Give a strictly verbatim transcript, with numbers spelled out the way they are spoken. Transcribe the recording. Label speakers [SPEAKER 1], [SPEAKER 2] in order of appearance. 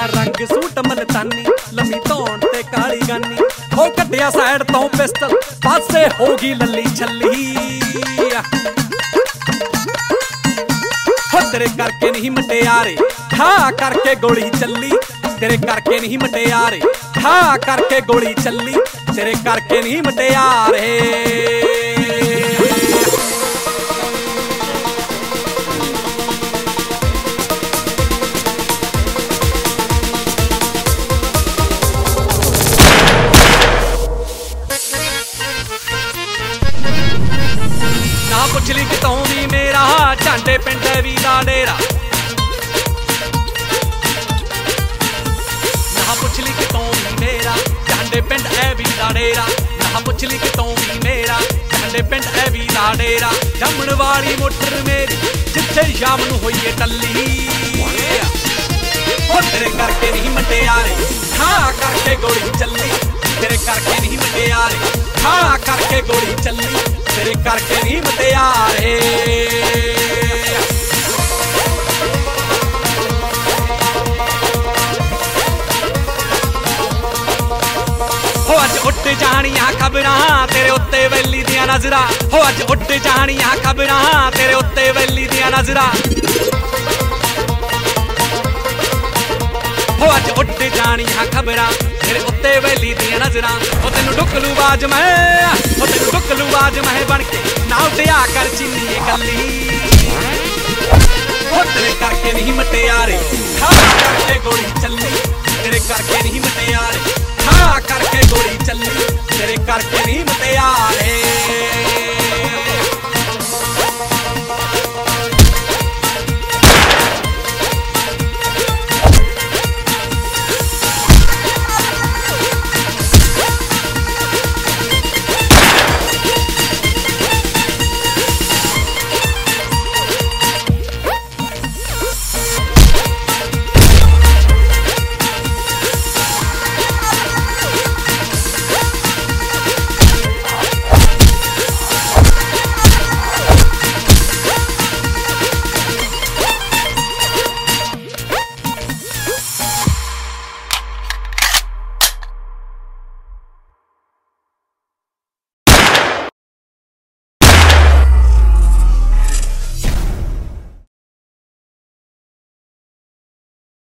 [SPEAKER 1] रंग सूट मलतानी, लम्मी धौन ते काली गानी। हो कड्डिया साइड तो पिस्टल, पासे होगी लली छली। हो तेरे करके नहीं मटियारे, ठा करके गोली चली। तेरे करके नहीं मटियारे, ठा करके गोली चली। तेरे करके नहीं मटियारे। ना पुछली कितों भी मेरा, झांडे पिंड भी दा डेरा। ना पुछली कितों भी मेरा, झांडे पिंड भी दा डेरा। ना पुछली कितों भी मेरा, झांडे पिंड भी दा डेरा। जमण वाली मोटर मेरी, जिथे शाम नूं होईए टल्ली। हो तेरे करके नहीं मटियारे, ठा करके गोली चली। तेरे करके नहीं मटियारे, ठा करके गोली चली। तेरे करके नहीं मटियारे। हो अज उठ जानियां खबरां तेरे उत्ते वैली दियां नजरां। हो अज उठ जानियां खबरां तेरे उत्ते वैली दियां नजरां। हो अज उठ जानियां खबरां तेरे उत्ते वैली दियां नजरां। हो तेनू डुकलू बाज मैं, हो तेनू डुकलू बाज मैं बन के ना उठिया कर चीनी कली। हो तेरे करके नहीं मटियारे, ठा करके गोली चली। तेरे करके नहीं मटियारे, ठा करके गोली चली। तेरे करके नहीं मटियारे।